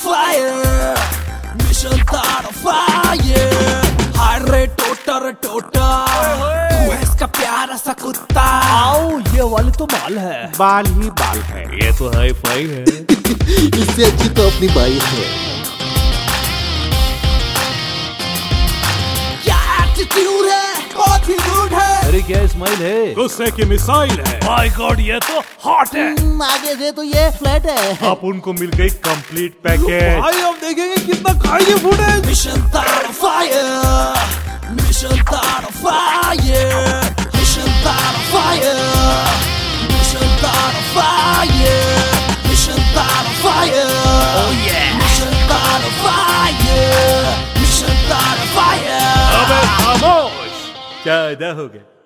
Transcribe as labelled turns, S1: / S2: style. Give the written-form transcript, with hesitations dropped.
S1: fire, mission start a fire. हाय रे टोटर तू है इसका प्यारा सा कुत्ता।
S2: आओ ये वाली तो बाल है।
S3: बाल ही बाल है।
S2: ये तो हाई फाई है।
S4: इससे अच्छी तो अपनी बाई है।
S1: क्या एटीट्यूड है, बहुत ही रूड है।
S2: अरे क्या स्माइल है,
S3: गुस्से की मिसाइल है।
S2: माय गॉड ये तो हॉट है।
S4: आगे से तो ये फ्लैट है।
S3: अब उनको मिल गई कंप्लीट पैकेज।
S2: भाई अब देखेंगे कितना खाएंगे footage.
S1: Mission start a fire, mission start a fire, mission start a fire, mission start a fire, mission start a fire.
S2: Oh yeah.
S1: Mission start a fire, mission start a fire.
S3: अबे खामोश, क्या अदा हो गया।